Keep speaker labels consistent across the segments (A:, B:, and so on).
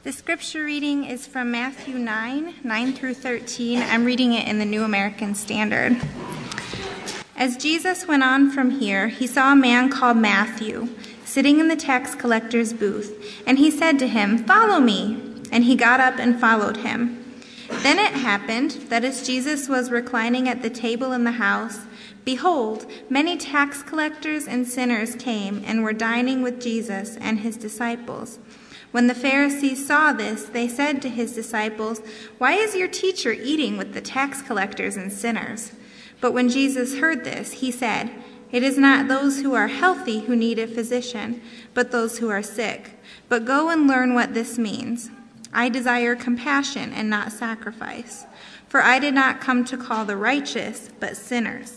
A: The scripture reading is from Matthew 9 through 13. I'm reading it in the New American Standard. As Jesus went on from here, he saw a man called Matthew sitting in the tax collector's booth, and he said to him, "Follow me." And he got up and followed him. Then it happened that as Jesus was reclining at the table in the house, behold, many tax collectors and sinners came and were dining with Jesus and his disciples. When the Pharisees saw this, they said to his disciples, "Why is your teacher eating with the tax collectors and sinners?" But when Jesus heard this, he said, "It is not those who are healthy who need a physician, but those who are sick. But go and learn what this means. I desire compassion and not sacrifice, for I did not come to call the righteous, but sinners."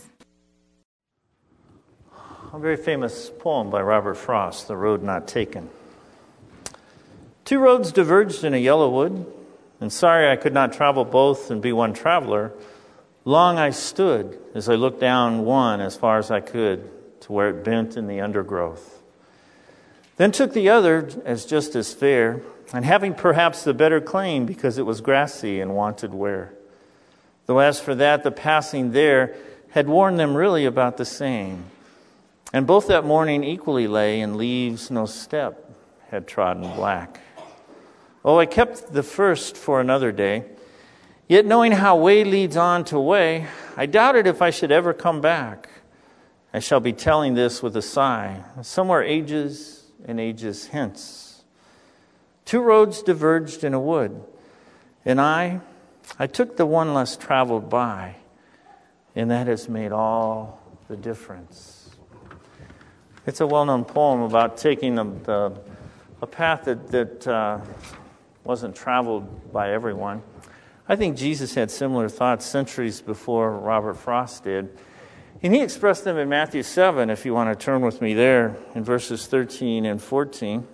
B: A very famous poem by Robert Frost, "The Road Not Taken." Two roads diverged in a yellow wood, and sorry I could not travel both and be one traveler. Long I stood as I looked down one as far as I could to where it bent in the undergrowth. Then took the other as just as fair, and having perhaps the better claim because it was grassy and wanted wear. Though as for that, the passing there had warned them really about the same. And both that morning equally lay in leaves no step had trodden black. Oh, I kept the first for another day. Yet knowing how way leads on to way, I doubted if I should ever come back. I shall be telling this with a sigh, somewhere ages and ages hence. Two roads diverged in a wood, and I took the one less traveled by, and that has made all the difference. It's a well-known poem about taking a path that wasn't traveled by everyone. I think Jesus had similar thoughts centuries before Robert Frost did. And he expressed them in Matthew 7, if you want to turn with me there, in verses 13 and 14.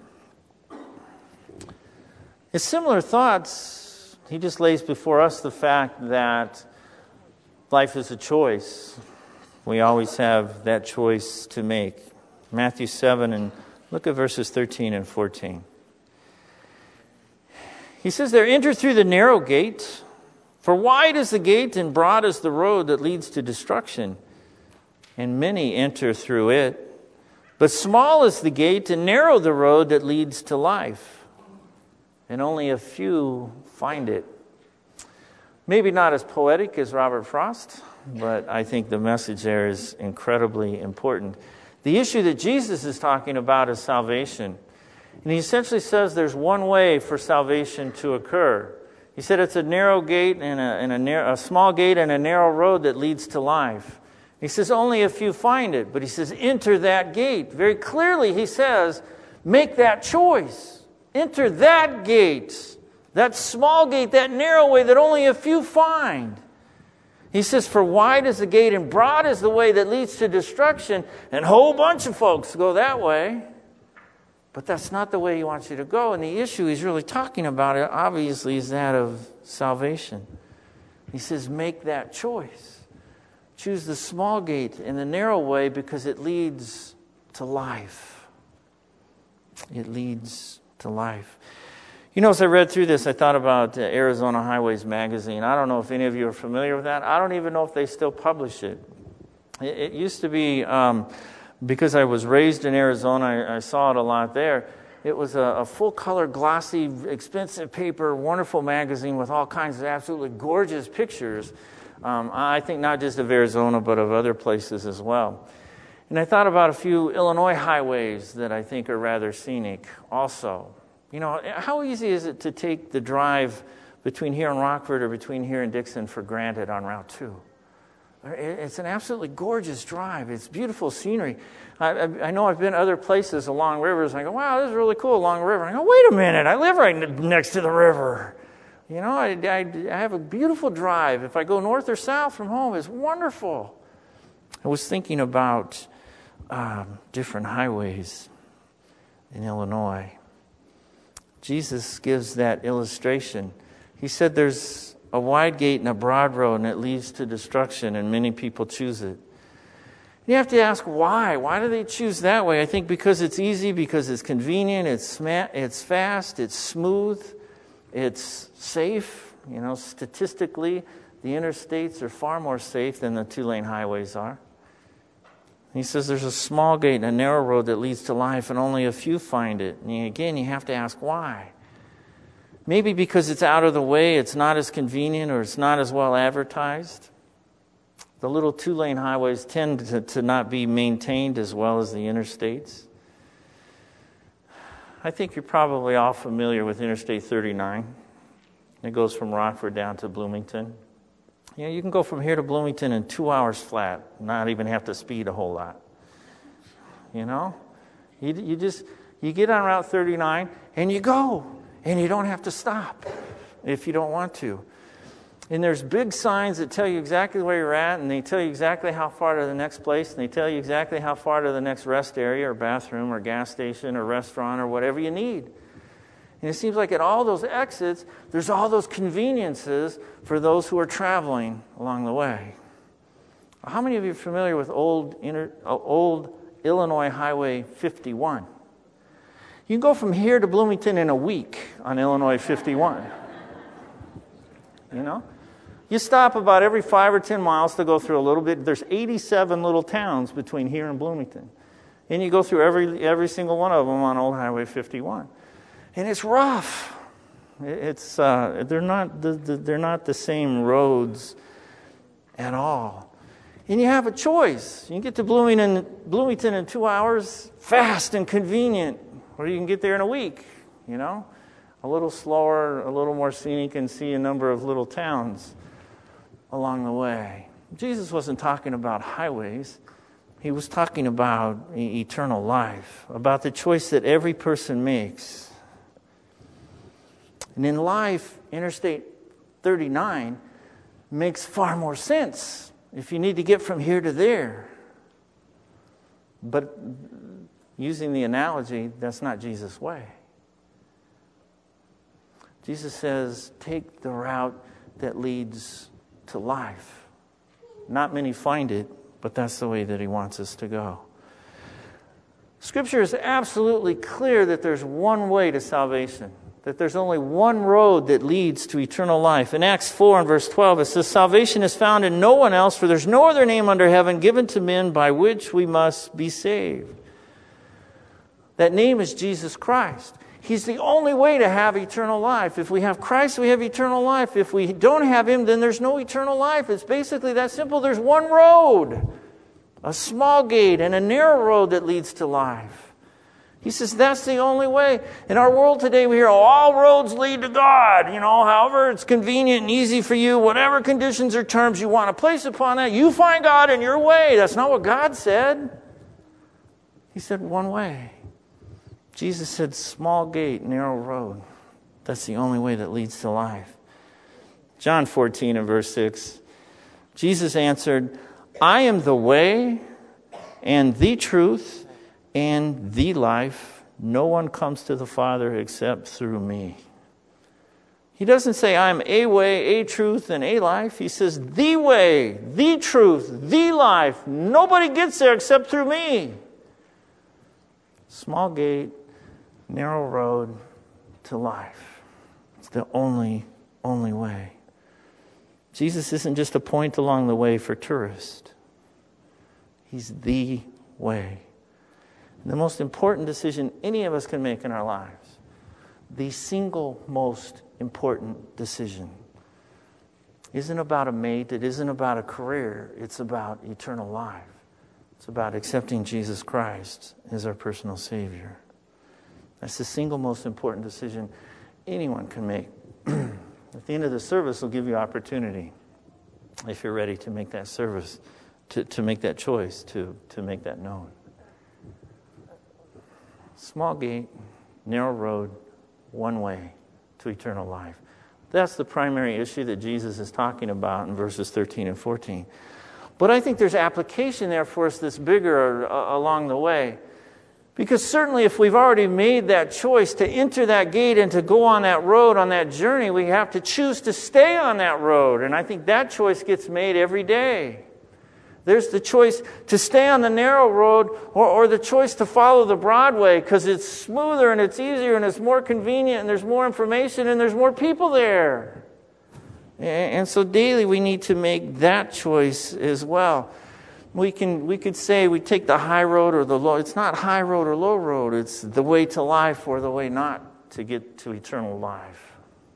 B: His similar thoughts, he just lays before us the fact that life is a choice. We always have that choice to make. Matthew 7, and look at verses 13 and 14. He says there, "Enter through the narrow gate, for wide is the gate and broad is the road that leads to destruction, and many enter through it. But small is the gate and narrow the road that leads to life, and only a few find it." Maybe not as poetic as Robert Frost, but I think the message there is incredibly important. The issue that Jesus is talking about is salvation. And he essentially says there's one way for salvation to occur. He said it's a narrow gate and a small gate and a narrow road that leads to life. He says only a few find it, but he says enter that gate. Very clearly he says make that choice. Enter that gate, that small gate, that narrow way that only a few find. He says for wide is the gate and broad is the way that leads to destruction, and a whole bunch of folks go that way. But that's not the way he wants you to go. And the issue he's really talking about, obviously, is that of salvation. He says, make that choice. Choose the small gate and the narrow way because it leads to life. It leads to life. You know, as I read through this, I thought about Arizona Highways magazine. I don't know if any of you are familiar with that. I don't even know if they still publish it. It used to be... because I was raised in Arizona, I saw it a lot there. It was a full-color, glossy, expensive paper, wonderful magazine with all kinds of absolutely gorgeous pictures. I think not just of Arizona, but of other places as well. And I thought about a few Illinois highways that I think are rather scenic also. You know, how easy is it to take the drive between here and Rockford or between here and Dixon for granted on Route 2? It's an absolutely gorgeous drive. It's beautiful scenery. I know I've been other places along rivers, and I go, wow, this is really cool along the river. And I go, wait a minute, I live right next to the river. You know, I have a beautiful drive. If I go north or south from home, it's wonderful. I was thinking about different highways in Illinois. Jesus gives that illustration. He said there's a wide gate and a broad road, and it leads to destruction, and many people choose it. You have to ask why. Why do they choose that way? I think because it's easy, because it's convenient, it's fast, it's smooth. It's safe. Statistically, the interstates are far more safe than the 2-lane highways are. He says there's a small gate and a narrow road that leads to life, and only a few find it. And again, you have to ask why. Maybe because it's out of the way, it's not as convenient, or it's not as well advertised. The little 2-lane highways tend to not be maintained as well as the interstates. I think you're probably all familiar with Interstate 39. It goes from Rockford down to Bloomington. You can go from here to Bloomington in 2 hours flat, not even have to speed a whole lot. You get on Route 39 and you go, and you don't have to stop if you don't want to. And there's big signs that tell you exactly where you're at, and they tell you exactly how far to the next place, and they tell you exactly how far to the next rest area or bathroom or gas station or restaurant or whatever you need. And it seems like at all those exits, there's all those conveniences for those who are traveling along the way. How many of you are familiar with old Illinois Highway 51? You can go from here to Bloomington in a week on Illinois 51. You stop about every 5 or 10 miles to go through a little bit. There's 87 little towns between here and Bloomington. And you go through every single one of them on Old Highway 51. And it's rough. They're not the same roads at all. And you have a choice. You can get to Bloomington in 2 hours, fast and convenient, or you can get there in a week, a little slower, a little more scenic, and see a number of little towns along the way. Jesus wasn't talking about highways. He was talking about eternal life, about the choice that every person makes. And in life, Interstate 39 makes far more sense if you need to get from here to there. But using the analogy, that's not Jesus' way. Jesus says, take the route that leads to life. Not many find it, but that's the way that he wants us to go. Scripture is absolutely clear that there's one way to salvation, that there's only one road that leads to eternal life. In Acts 4 and verse 12, it says, salvation is found in no one else, for there's no other name under heaven given to men by which we must be saved. That name is Jesus Christ. He's the only way to have eternal life. If we have Christ, we have eternal life. If we don't have him, then there's no eternal life. It's basically that simple. There's one road, a small gate and a narrow road that leads to life. He says that's the only way. In our world today, we hear all roads lead to God. However it's convenient and easy for you, whatever conditions or terms you want to place upon that, you find God in your way. That's not what God said. He said one way. Jesus said, small gate, narrow road. That's the only way that leads to life. John 14 and verse 6. Jesus answered, I am the way and the truth and the life. No one comes to the Father except through me. He doesn't say, I'm a way, a truth, and a life. He says, the way, the truth, the life. Nobody gets there except through me. Small gate, narrow road to life. It's the only way. Jesus isn't just a point along the way for tourists. He's the way. And the most important decision any of us can make in our lives, the single most important decision, isn't about a mate, it isn't about a career, it's about eternal life. It's about accepting Jesus Christ as our personal Savior. That's the single most important decision anyone can make. At the end of the service, we'll give you opportunity, if you're ready to make that service, to make that choice, to make that known. Small gate, narrow road, one way to eternal life. That's the primary issue that Jesus is talking about in verses 13 and 14. But I think there's application there for us that's bigger along the way. Because certainly if we've already made that choice to enter that gate and to go on that road, on that journey, we have to choose to stay on that road. And I think that choice gets made every day. There's the choice to stay on the narrow road or the choice to follow the broad way because it's smoother and it's easier and it's more convenient and there's more information and there's more people there. And so daily we need to make that choice as well. We could say we take the high road or the low. It's not high road or low road. It's the way to life or the way not to get to eternal life.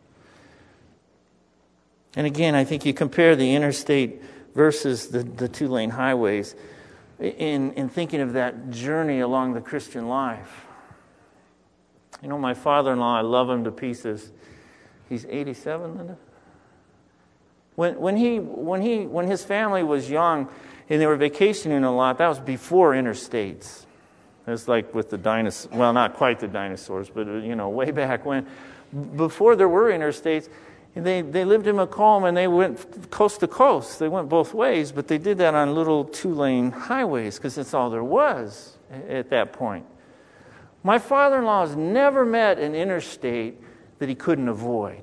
B: And again, I think you compare the interstate versus the two-lane highways in thinking of that journey along the Christian life. You know, my father-in-law, I love him to pieces. He's 87, Linda? When his family was young and they were vacationing a lot, that was before interstates. It's like with the dinosaurs, well, not quite the dinosaurs, but, way back when. Before there were interstates, they lived in Macomb and they went coast to coast. They went both ways, but they did that on little two-lane highways because that's all there was at that point. My father-in-law has never met an interstate that he couldn't avoid.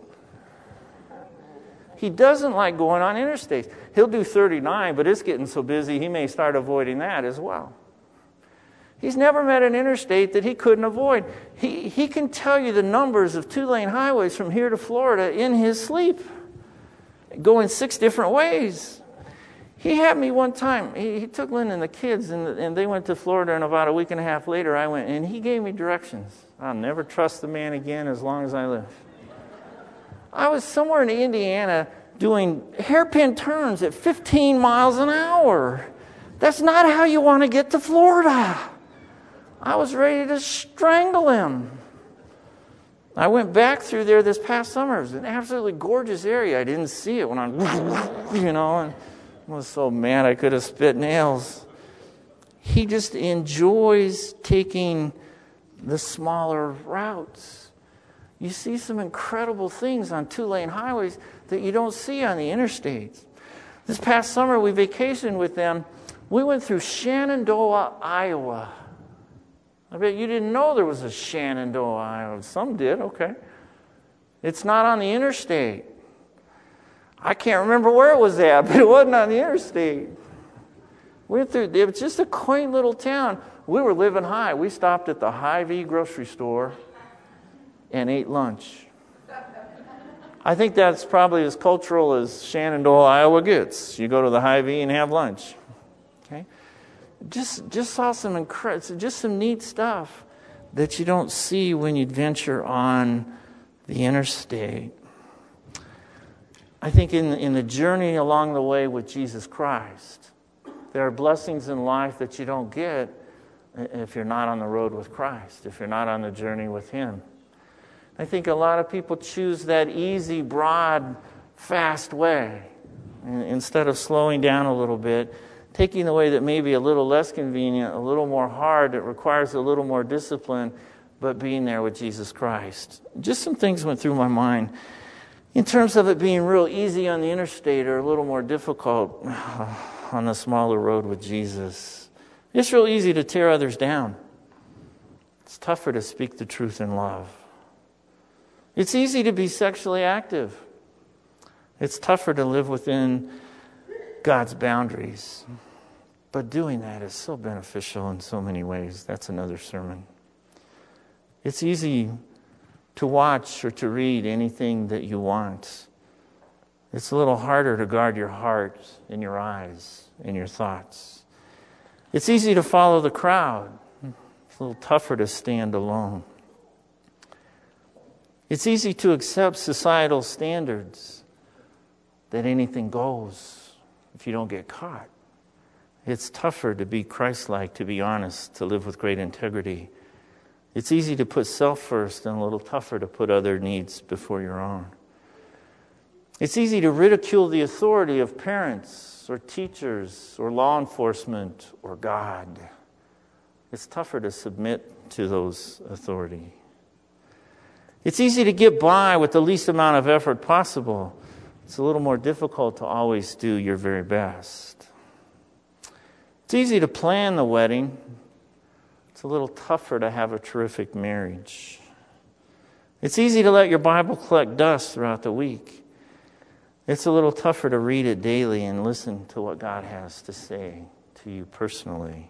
B: He doesn't like going on interstates. He'll do 39, but it's getting so busy he may start avoiding that as well. He's never met an interstate that he couldn't avoid. He can tell you the numbers of two-lane highways from here to Florida in his sleep, going 6 different ways. He had me one time. He took Lynn and the kids, and they went to Florida, and about a week and a half later I went, and he gave me directions. I'll never trust the man again as long as I live. I was somewhere in Indiana doing hairpin turns at 15 miles an hour. That's not how you want to get to Florida. I was ready to strangle him. I went back through there this past summer. It was an absolutely gorgeous area. I didn't see it when I, and I was so mad I could have spit nails. He just enjoys taking the smaller routes. You see some incredible things on two-lane highways that you don't see on the interstates. This past summer, we vacationed with them. We went through Shenandoah, Iowa. I bet you didn't know there was a Shenandoah, Iowa. Some did, okay. It's not on the interstate. I can't remember where it was at, but it wasn't on the interstate. We went through, it was just a quaint little town. We were living high. We stopped at the Hy-Vee grocery store and ate lunch. I think that's probably as cultural as Shenandoah, Iowa gets. You go to the Hy-Vee and have lunch. Okay? Just saw some neat stuff that you don't see when you venture on the interstate. I think in the journey along the way with Jesus Christ, there are blessings in life that you don't get if you're not on the road with Christ, if you're not on the journey with Him. I think a lot of people choose that easy, broad, fast way instead of slowing down a little bit, taking the way that may be a little less convenient, a little more hard, it requires a little more discipline, but being there with Jesus Christ. Just some things went through my mind in terms of it being real easy on the interstate or a little more difficult on the smaller road with Jesus. It's real easy to tear others down. It's tougher to speak the truth in love. It's easy to be sexually active. It's tougher to live within God's boundaries. But doing that is so beneficial in so many ways. That's another sermon. It's easy to watch or to read anything that you want. It's a little harder to guard your heart and your eyes and your thoughts. It's easy to follow the crowd. It's a little tougher to stand alone. It's easy to accept societal standards that anything goes if you don't get caught. It's tougher to be Christ-like, to be honest, to live with great integrity. It's easy to put self first and a little tougher to put other needs before your own. It's easy to ridicule the authority of parents or teachers or law enforcement or God. It's tougher to submit to those authority. It's easy to get by with the least amount of effort possible. It's a little more difficult to always do your very best. It's easy to plan the wedding. It's a little tougher to have a terrific marriage. It's easy to let your Bible collect dust throughout the week. It's a little tougher to read it daily and listen to what God has to say to you personally.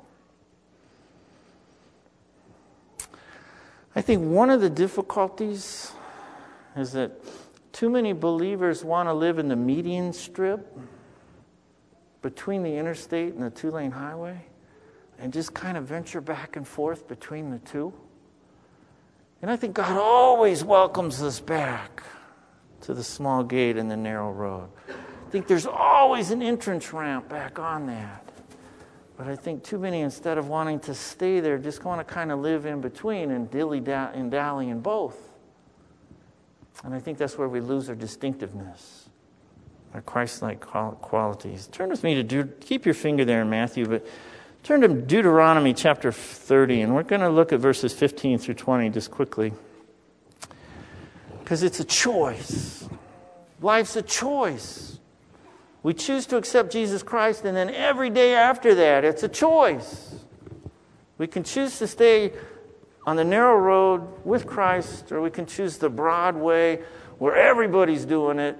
B: I think one of the difficulties is that too many believers want to live in the median strip between the interstate and the two-lane highway and just kind of venture back and forth between the two. And I think God always welcomes us back to the small gate and the narrow road. I think there's always an entrance ramp back on that. But I think too many, instead of wanting to stay there, just want to kind of live in between and dally in both. And I think that's where we lose our distinctiveness, our Christ-like qualities. Turn with me to keep your finger there in Matthew, but turn to Deuteronomy chapter 30, and we're going to look at verses 15 through 20 just quickly. Because it's a choice. Life's a choice. We choose to accept Jesus Christ, and then every day after that, it's a choice. We can choose to stay on the narrow road with Christ, or we can choose the broad way where everybody's doing it.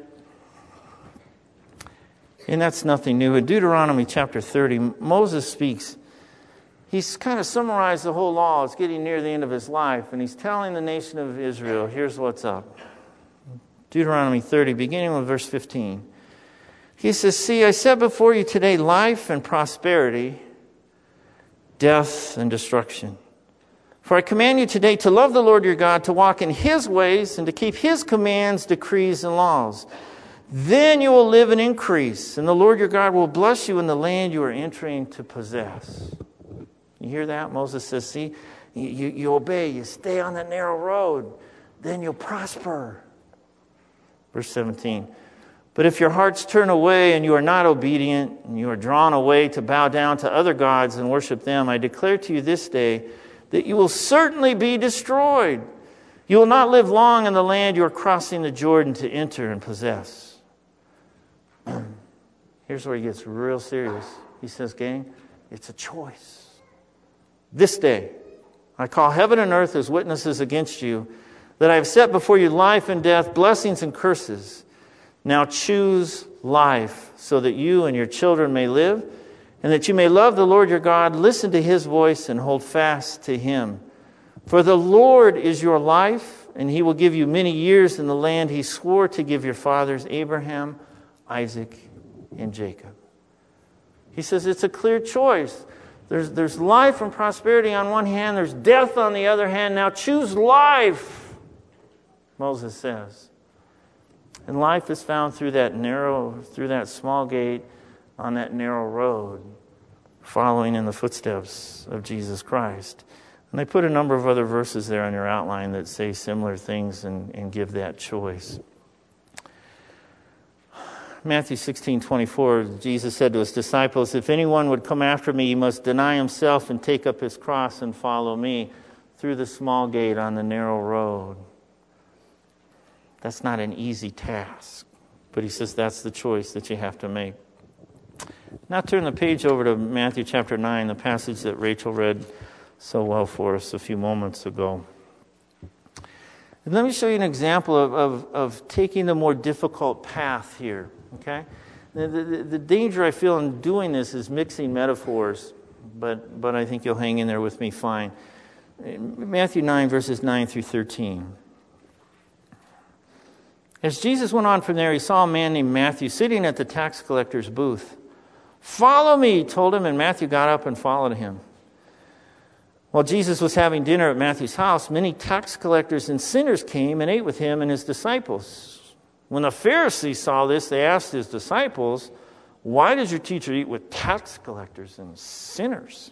B: And that's nothing new. In Deuteronomy chapter 30, Moses speaks. He's kind of summarized the whole law. It's getting near the end of his life, and he's telling the nation of Israel, here's what's up. Deuteronomy 30, beginning with verse 15. He says, "See, I set before you today life and prosperity, death and destruction. For I command you today to love the Lord your God, to walk in His ways, and to keep His commands, decrees, and laws. Then you will live and increase, and the Lord your God will bless you in the land you are entering to possess." You hear that? Moses says, see, you obey, you stay on that narrow road, then you'll prosper. Verse 17. "But if your hearts turn away and you are not obedient, and you are drawn away to bow down to other gods and worship them, I declare to you this day that you will certainly be destroyed. You will not live long in the land you are crossing the Jordan to enter and possess." Here's where he gets real serious. He says, gang, it's a choice. "This day, I call heaven and earth as witnesses against you, that I have set before you life and death, blessings and curses. Now choose life, so that you and your children may live, and that you may love the Lord your God, listen to His voice, and hold fast to Him. For the Lord is your life, and He will give you many years in the land He swore to give your fathers, Abraham, Isaac, and Jacob." He says it's a clear choice. There's life and prosperity on one hand. There's death on the other hand. Now choose life, Moses says. And life is found through that small gate on that narrow road, following in the footsteps of Jesus Christ. And they put a number of other verses there on your outline that say similar things and give that choice. Matthew 16:24, Jesus said to His disciples, "If anyone would come after me, he must deny himself and take up his cross and follow me through the small gate on the narrow road." That's not an easy task, but He says that's the choice that you have to make. Now turn the page over to Matthew chapter 9, the passage that Rachel read so well for us a few moments ago. And let me show you an example of taking the more difficult path here. Okay, the danger I feel in doing this is mixing metaphors, but I think you'll hang in there with me fine. Matthew 9, verses 9 through 13. As Jesus went on from there, He saw a man named Matthew sitting at the tax collector's booth. "Follow me," He told him, and Matthew got up and followed Him. While Jesus was having dinner at Matthew's house, many tax collectors and sinners came and ate with Him and His disciples. When the Pharisees saw this, they asked His disciples, "Why does your teacher eat with tax collectors and sinners?"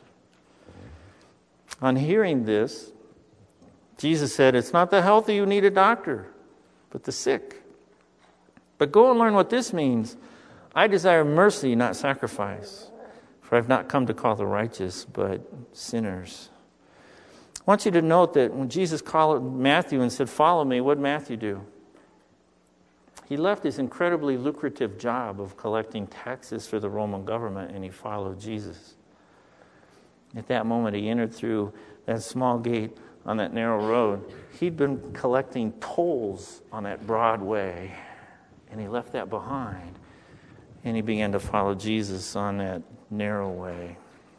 B: On hearing this, Jesus said, "It's not the healthy who need a doctor, but the sick. But go and learn what this means. I desire mercy, not sacrifice. For I've not come to call the righteous, but sinners." I want you to note that when Jesus called Matthew and said, "Follow me," what did Matthew do? He left his incredibly lucrative job of collecting taxes for the Roman government, and he followed Jesus. At that moment, he entered through that small gate on that narrow road. He'd been collecting tolls on that broad way, And he left that behind. And he began to follow Jesus on that narrow way.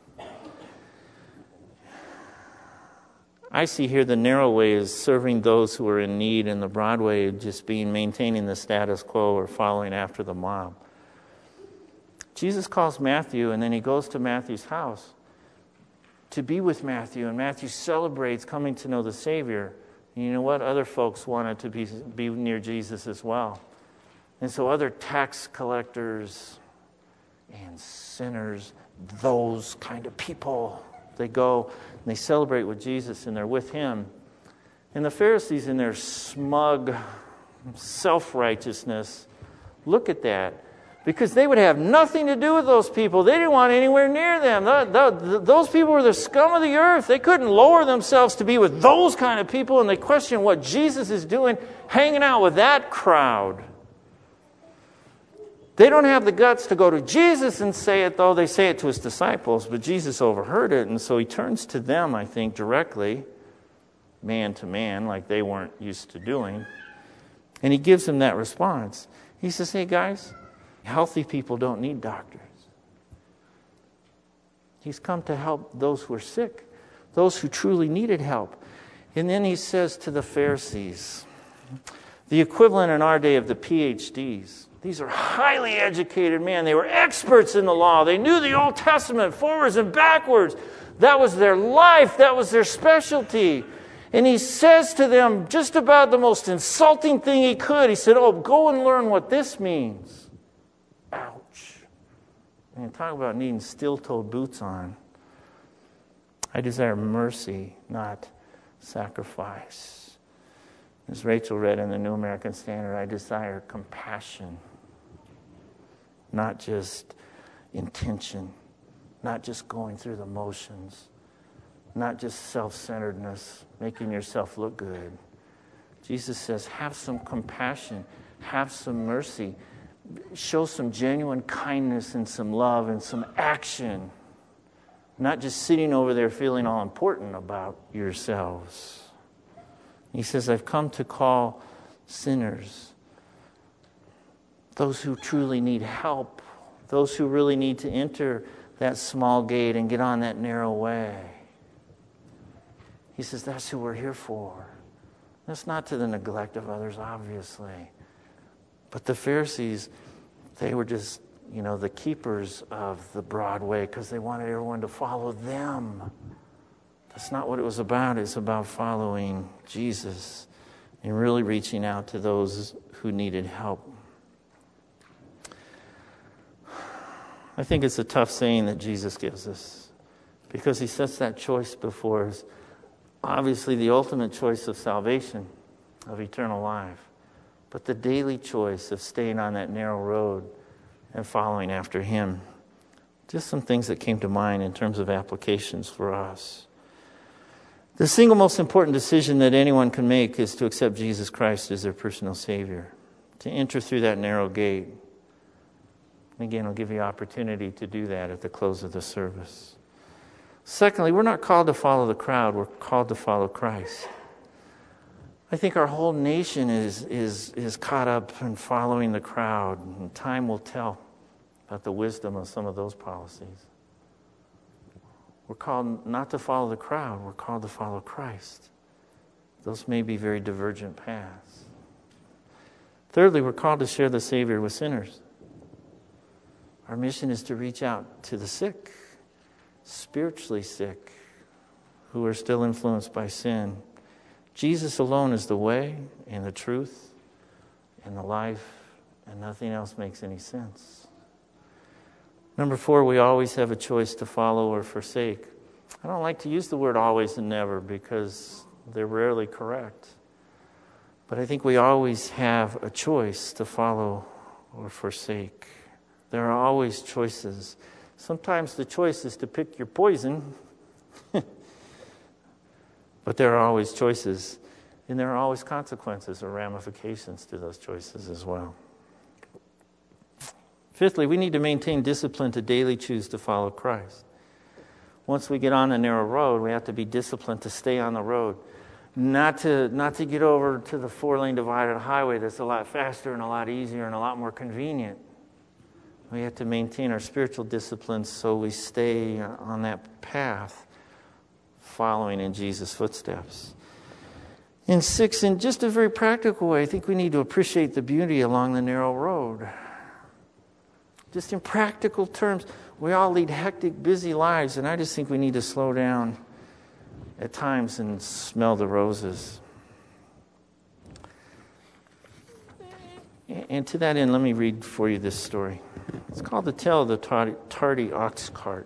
B: I see here the narrow way is serving those who are in need, and the broad way just maintaining the status quo or following after the mob. Jesus calls Matthew, and then he goes to Matthew's house to be with Matthew, and Matthew celebrates coming to know the Savior. And you know what? Other folks wanted to be near Jesus as well. And so other tax collectors and sinners, those kind of people, they go and they celebrate with Jesus, and they're with him. And the Pharisees, in their smug self-righteousness, look at that. Because they would have nothing to do with those people. They didn't want anywhere near them. Those people were the scum of the earth. They couldn't lower themselves to be with those kind of people, and they question what Jesus is doing, hanging out with that crowd. They don't have the guts to go to Jesus and say it, though. They say it to his disciples, but Jesus overheard it, and so he turns to them, I think, directly, man to man, like they weren't used to doing. And he gives them that response. He says, hey, guys, healthy people don't need doctors. He's come to help those who are sick, those who truly needed help. And then he says to the Pharisees, the equivalent in our day of the PhDs. These are highly educated men. They were experts in the law. They knew the Old Testament forwards and backwards. That was their life. That was their specialty. And he says to them just about the most insulting thing he could. He said, go and learn what this means. Ouch. And talk about needing steel-toed boots on. I desire mercy, not sacrifice. As Rachel read in the New American Standard, I desire compassion, not just intention, not just going through the motions, not just self-centeredness, making yourself look good. Jesus says, have some compassion, have some mercy, show some genuine kindness and some love and some action, not just sitting over there feeling all important about yourselves. He says, I've come to call sinners, those who truly need help, those who really need to enter that small gate and get on that narrow way. He says, that's who we're here for. That's not to the neglect of others, obviously. But the Pharisees, they were just, the keepers of the broad way because they wanted everyone to follow them. That's not what it was about. It's about following Jesus and really reaching out to those who needed help. I think it's a tough saying that Jesus gives us because he sets that choice before us. Obviously, the ultimate choice of salvation, of eternal life, but the daily choice of staying on that narrow road and following after him. Just some things that came to mind in terms of applications for us. The single most important decision that anyone can make is to accept Jesus Christ as their personal Savior, to enter through that narrow gate. And again, I'll give you opportunity to do that at the close of the service. Secondly, we're not called to follow the crowd. We're called to follow Christ. I think our whole nation is caught up in following the crowd, and time will tell about the wisdom of some of those policies. We're called not to follow the crowd. We're called to follow Christ. Those may be very divergent paths. Thirdly, we're called to share the Savior with sinners. Our mission is to reach out to the sick, spiritually sick, who are still influenced by sin. Jesus alone is the way and the truth and the life, and nothing else makes any sense. Number 4, we always have a choice to follow or forsake. I don't like to use the word always and never because they're rarely correct. But I think we always have a choice to follow or forsake. There are always choices. Sometimes the choice is to pick your poison, but there are always choices, and there are always consequences or ramifications to those choices as well. Fifthly, we need to maintain discipline to daily choose to follow Christ. Once we get on the narrow road, we have to be disciplined to stay on the road. not to get over to the 4-lane divided highway that's a lot faster and a lot easier and a lot more convenient. We have to maintain our spiritual disciplines so we stay on that path, following in Jesus' footsteps. And 6, in just a very practical way, I think we need to appreciate the beauty along the narrow road. Just in practical terms, we all lead hectic, busy lives, and I just think we need to slow down at times and smell the roses. And to that end, let me read for you this story. It's called The Tale of the Tardy Ox Cart.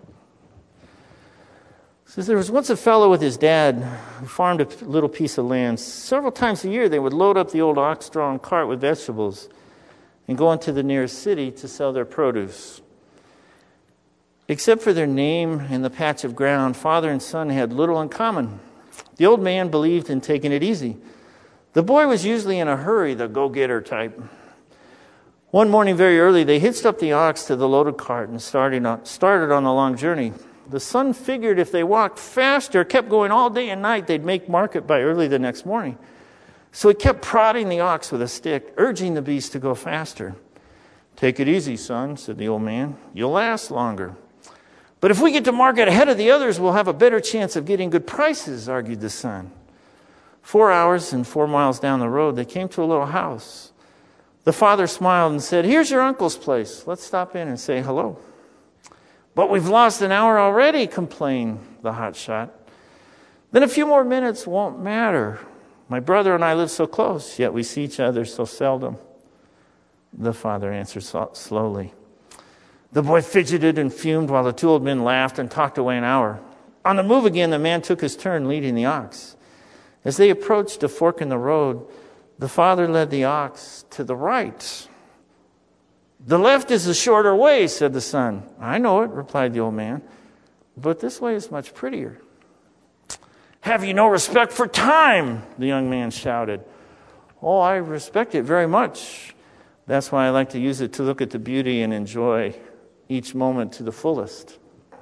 B: It says, there was once a fellow with his dad who farmed a little piece of land. Several times a year, they would load up the old ox-drawn cart with vegetables and go into the nearest city to sell their produce. Except for their name and the patch of ground, father and son had little in common. The old man believed in taking it easy. The boy was usually in a hurry, the go-getter type. One morning very early, they hitched up the ox to the loaded cart and started on the long journey. The son figured if they walked faster, kept going all day and night, they'd make market by early the next morning. So he kept prodding the ox with a stick, urging the beast to go faster. Take it easy, son, said the old man. You'll last longer. But if we get to market ahead of the others, we'll have a better chance of getting good prices, argued the son. 4 hours and 4 miles down the road, they came to a little house. The father smiled and said, here's your uncle's place. Let's stop in and say hello. But we've lost an hour already, complained the hotshot. Then a few more minutes won't matter. My brother and I live so close, yet we see each other so seldom. The father answered slowly. The boy fidgeted and fumed while the 2 old men laughed and talked away an hour. On the move again, the man took his turn leading the ox. As they approached a fork in the road, the father led the ox to the right. The left is the shorter way, said the son. I know it, replied the old man, but this way is much prettier. Have you no respect for time? The young man shouted. Oh, I respect it very much. That's why I like to use it to look at the beauty and enjoy each moment to the fullest.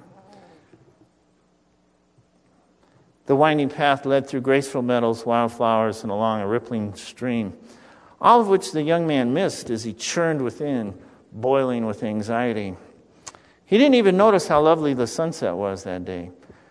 B: The winding path led through graceful meadows, wildflowers, and along a rippling stream, all of which the young man missed as he churned within, boiling with anxiety. He didn't even notice how lovely the sunset was that day.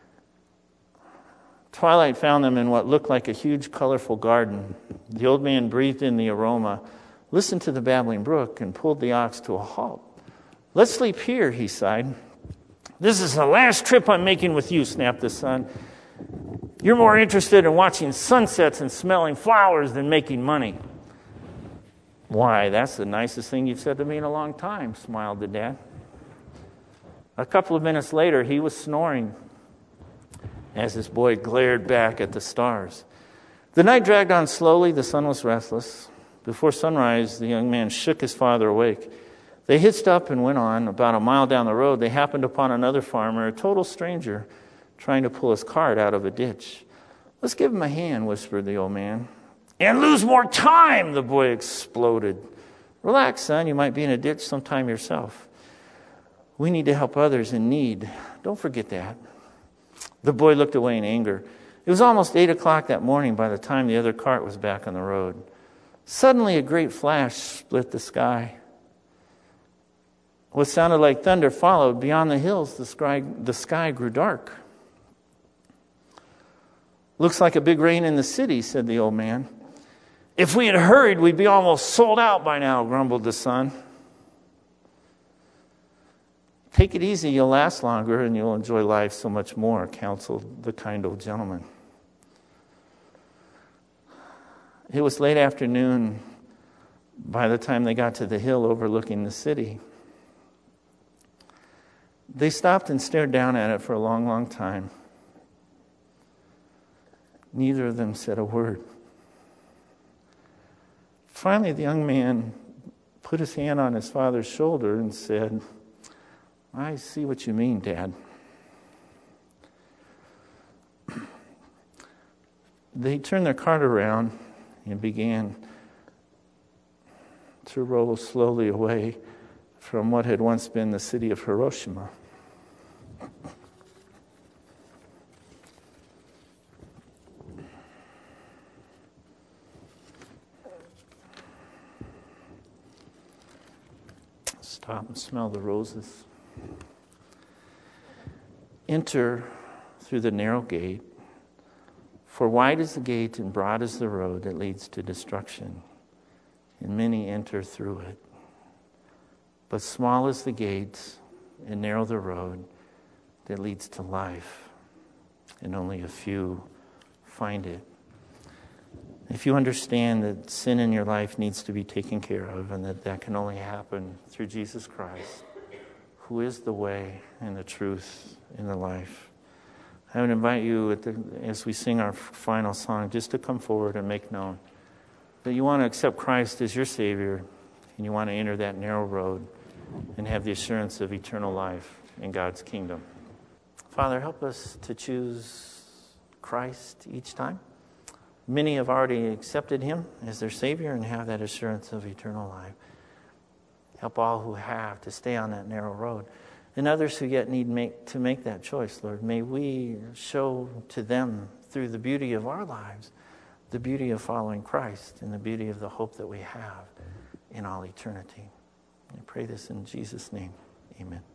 B: Twilight found them in what looked like a huge, colorful garden. The old man breathed in the aroma, listened to the babbling brook, and pulled the ox to a halt. Let's sleep here, he sighed. This is the last trip I'm making with you, snapped the son. You're more interested in watching sunsets and smelling flowers than making money. Why, that's the nicest thing you've said to me in a long time, smiled the dad. A couple of minutes later, he was snoring as his boy glared back at the stars. The night dragged on slowly. The sun was restless. Before sunrise, the young man shook his father awake. They hitched up and went on. About a mile down the road, they happened upon another farmer, a total stranger, trying to pull his cart out of a ditch. Let's give him a hand, whispered the old man. And lose more time, the boy exploded. Relax, son, you might be in a ditch sometime yourself. We need to help others in need. Don't forget that. The boy looked away in anger. It was almost 8 o'clock that morning by the time the other cart was back on the road. Suddenly, a great flash split the sky. What sounded like thunder followed. Beyond the hills, the sky grew dark. Looks like a big rain in the city, said the old man. If we had hurried, we'd be almost sold out by now, grumbled the son. Take it easy, you'll last longer, and you'll enjoy life so much more, counseled the kind old gentleman. It was late afternoon by the time they got to the hill overlooking the city. They stopped and stared down at it for a long, long time. Neither of them said a word. Finally, the young man put his hand on his father's shoulder and said, I see what you mean, Dad. They turned their cart around and began to roll slowly away from what had once been the city of Hiroshima. Stop and smell the roses. Enter through the narrow gate, for wide is the gate and broad is the road that leads to destruction, and many enter through it. But small is the gate and narrow the road that leads to life, and only a few find it. If you understand that sin in your life needs to be taken care of, and that can only happen through Jesus Christ, who is the way and the truth and the life, I would invite you as we sing our final song just to come forward and make known that you want to accept Christ as your Savior, and you want to enter that narrow road and have the assurance of eternal life in God's kingdom. Father, help us to choose Christ each time. Many have already accepted him as their Savior and have that assurance of eternal life. Help all who have to stay on that narrow road. And others who yet need to make that choice, Lord, may we show to them through the beauty of our lives, the beauty of following Christ and the beauty of the hope that we have in all eternity. I pray this in Jesus' name. Amen.